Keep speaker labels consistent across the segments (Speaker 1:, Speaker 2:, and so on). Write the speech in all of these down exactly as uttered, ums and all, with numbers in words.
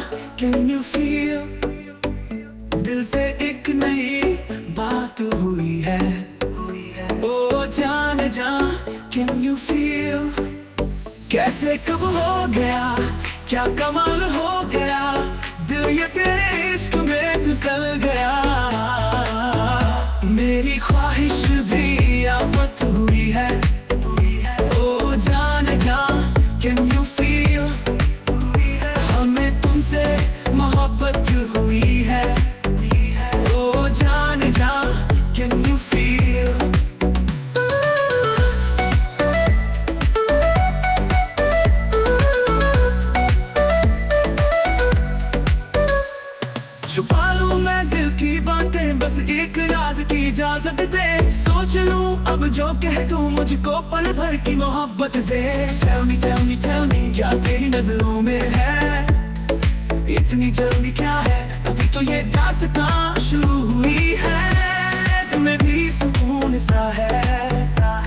Speaker 1: Can you feel, दिल से एक नई बात हुई है। ओ जान जा कैन यू फील, कैसे कब हो गया, क्या कमाल हो गया, दिल ये तेरे इश्क में फिसल गया। मेरी ख्वाहिश भी आफत हुई है। ओ जान जा कैन यू फील, हमें तुमसे मोहब्बत हुई है। ओ जान जा कैन यू फील। छुपा लूं मैं दिल की बातें, बस एक राज की इजाजत दे। सोच लूं अब जो कह तू मुझको पल भर की मोहब्बत दे। Tell me, tell me, tell me, क्या तेरी नजरों में है, इतनी जल्दी क्या है, अभी तो ये दास्तां शुरू हुई है। तुम्हें भी सुकून सा है,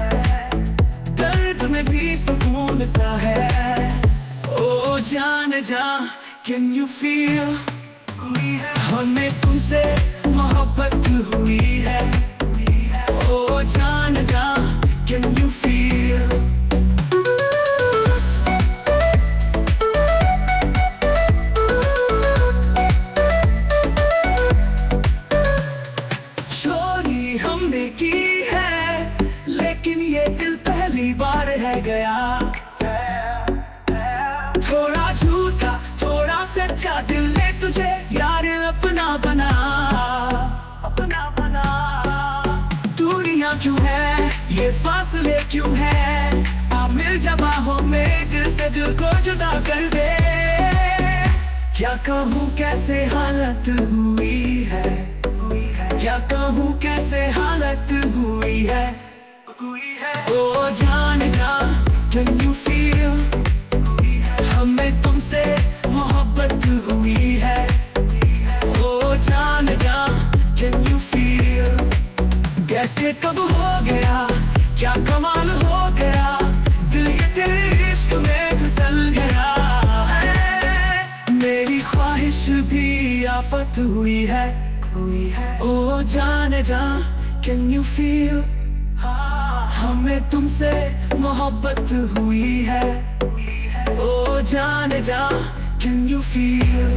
Speaker 1: दर्द में भी सुकून सा है। ओ जान जा कैन यू फील, हमें तुमसे मोहब्बत हुई है। ओ जान जा कैन यू फील। चोरी हमने की है, लेकिन ये दिल पहली बार है गया। थोड़ा झूठा थोड़ा सच्चा दिल ने तुझे यार अपना बना, अपना बना। दूरियां क्यों है, ये फासले क्यों है, आ मिल जा बाहों में, दिल से दिल को जुदा कर दे। क्या कहूँ कैसे हालत हुई है, क्या कहूँ कैसे हालत हुई है। ओ जान जा कैन यू फील, हमें तुमसे मोहब्बत हुई है। ओ जान जा कैन यू फील, कैसे कब हो गया, क्या कमाल हो गया, दिल ये तेरे इश्क में फिसल गया है। मेरी ख्वाहिश भी आफत हुई है। ओ जान जा कैन यू फील, हमें तुमसे मोहब्बत हुई है। ओ जान जा कैन यू फील।